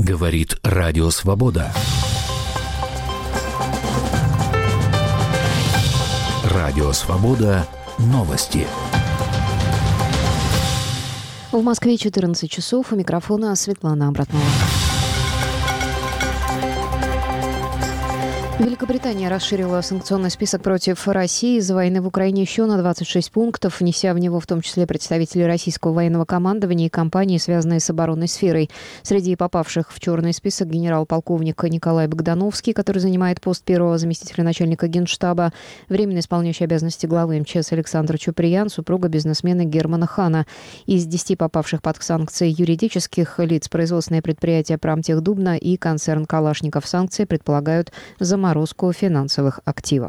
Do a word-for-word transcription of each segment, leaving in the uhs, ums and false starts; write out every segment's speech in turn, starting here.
Говорит Радио Свобода. Радио Свобода. Новости. В Москве четырнадцать часов. У микрофона Светлана Абратнова. Великобритания расширила санкционный список против России из-за войны в Украине еще на двадцать шесть пунктов, внеся в него в том числе представителей российского военного командования и компании, связанные с оборонной сферой. Среди попавших в черный список генерал-полковник Николай Богдановский, который занимает пост первого заместителя начальника Генштаба, временно исполняющий обязанности главы эм че эс Александр Чуприян, супруга бизнесмена Германа Хана. Из десяти попавших под санкции юридических лиц производственное предприятие «Промтехдубна» и концерн «Калашников». Санкции предполагают заморозку заморозку финансовых активов.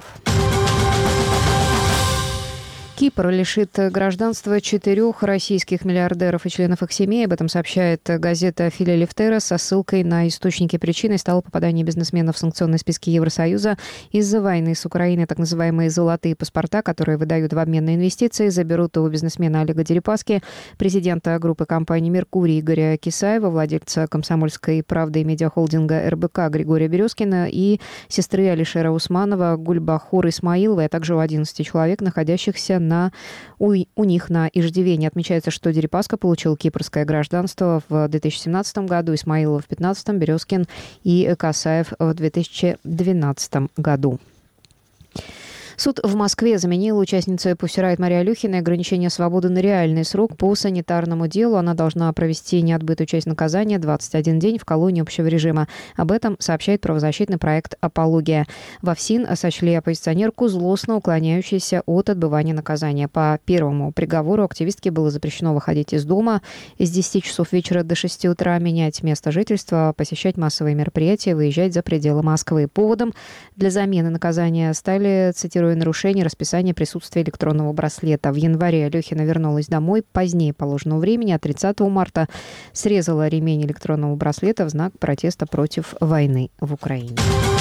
Кипр лишит гражданства четырех российских миллиардеров и членов их семей. Об этом сообщает газета «Филя Лефтера» со ссылкой на источники. Причиной стало попадание бизнесменов в санкционные списки Евросоюза из-за войны с Украиной. Так называемые «золотые паспорта», которые выдают в обмен на инвестиции, заберут у бизнесмена Олега Дерипаски, президента группы компаний «Меркурий» Игоря Кисаева, владельца «Комсомольской правды» и медиахолдинга эр бэ ка Григория Березкина и сестры Алишера Усманова Гульбахор Исмаиловой, а также у одиннадцати человек, находящихся на, у, у них на иждивении. Отмечается, что Дерипаска получил кипрское гражданство в две тысячи семнадцатом году, Исмаилов в две тысячи пятнадцатом, Березкин и Касаев в две тысячи двенадцатом году. Суд в Москве заменил участнице Pussy Riot Марии Алюхиной ограничение свободы на реальный срок по санитарному делу. Она должна провести неотбытую часть наказания двадцать один день в колонии общего режима. Об этом сообщает правозащитный проект «Апология». Во ФСИН сочли оппозиционерку злостно уклоняющейся от отбывания наказания. По первому приговору активистке было запрещено выходить из дома с десяти часов вечера до шести утра, менять место жительства, посещать массовые мероприятия, выезжать за пределы Москвы. Поводом для замены наказания стали, цитирую, нарушение расписания присутствия электронного браслета. В январе Алюхина вернулась домой позднее положенного времени, а тридцатого марта срезала ремень электронного браслета в знак протеста против войны в Украине.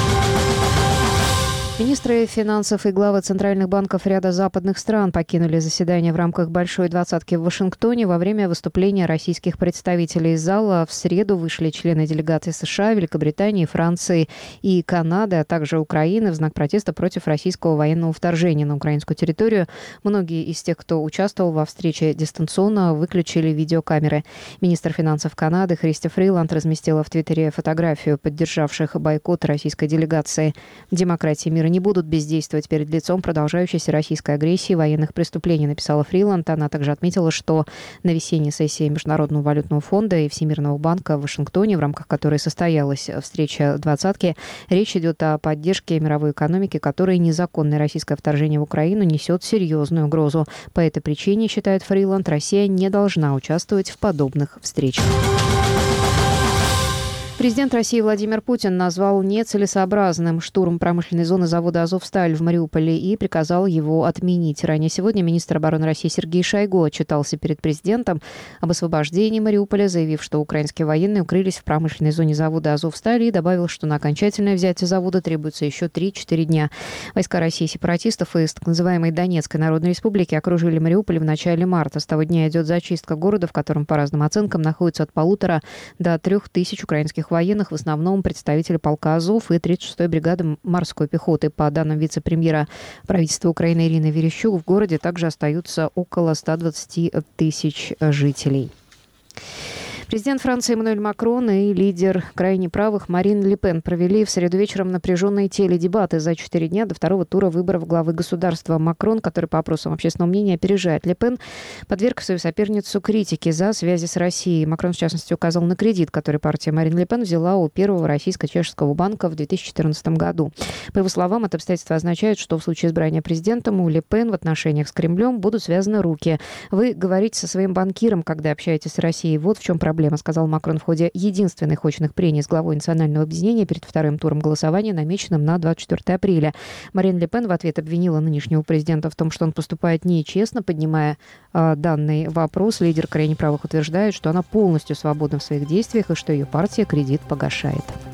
Министры финансов и главы центральных банков ряда западных стран покинули заседание в рамках Большой двадцатки в Вашингтоне. Во время выступления российских представителей из зала в среду вышли члены делегаций США, Великобритании, Франции и Канады, а также Украины в знак протеста против российского военного вторжения на украинскую территорию. Многие из тех, кто участвовал во встрече дистанционно, выключили видеокамеры. Министр финансов Канады Христя Фриланд разместила в Твиттере фотографию поддержавших бойкот российской делегации. Демократии мира не будут бездействовать перед лицом продолжающейся российской агрессии и военных преступлений, написала Фриланд. Она также отметила, что на весенней сессии Международного валютного фонда и Всемирного банка в Вашингтоне, в рамках которой состоялась встреча двадцатки, речь идет о поддержке мировой экономики, которой незаконное российское вторжение в Украину несет серьезную угрозу. По этой причине, считает Фриланд, Россия не должна участвовать в подобных встречах. Президент России Владимир Путин назвал нецелесообразным штурм промышленной зоны завода «Азовсталь» в Мариуполе и приказал его отменить. Ранее сегодня министр обороны России Сергей Шойгу отчитался перед президентом об освобождении Мариуполя, заявив, что украинские военные укрылись в промышленной зоне завода «Азовсталь», и добавил, что на окончательное взятие завода требуется еще три-четыре дня. Войска России сепаратистов из так называемой Донецкой Народной Республики окружили Мариуполь в начале марта. С того дня идет зачистка города, в котором, по разным оценкам, находится от полутора до трех тысяч украинских военных, в основном представители полка «Азов» и тридцать шестой бригады морской пехоты. По данным вице-премьера правительства Украины Ирины Верещук, в городе также остаются около ста двадцати тысяч жителей. Президент Франции Эммануэль Макрон и лидер крайне правых Марин Ле Пен провели в среду вечером напряженные теледебаты за четыре дня до второго тура выборов главы государства. Макрон, который по опросам общественного мнения опережает Ле Пен, подверг свою соперницу критике за связи с Россией. Макрон, в частности, указал на кредит, который партия Марин Ле Пен взяла у первого российско-чешского банка в две тысячи четырнадцатом году. По его словам, это обстоятельство означает, что в случае избрания президентом у Ле Пен в отношениях с Кремлем будут связаны руки. Вы говорите со своим банкиром, когда общаетесь с Россией. Вот в чем проблема. Сказал Макрон в ходе единственных очных прений с главой национального объединения перед вторым туром голосования, намеченным на двадцать четвёртое апреля. Марин Ле Пен в ответ обвинила нынешнего президента в том, что он поступает нечестно, поднимая э, данный вопрос. Лидер крайне правых утверждает, что она полностью свободна в своих действиях и что ее партия кредит погашает.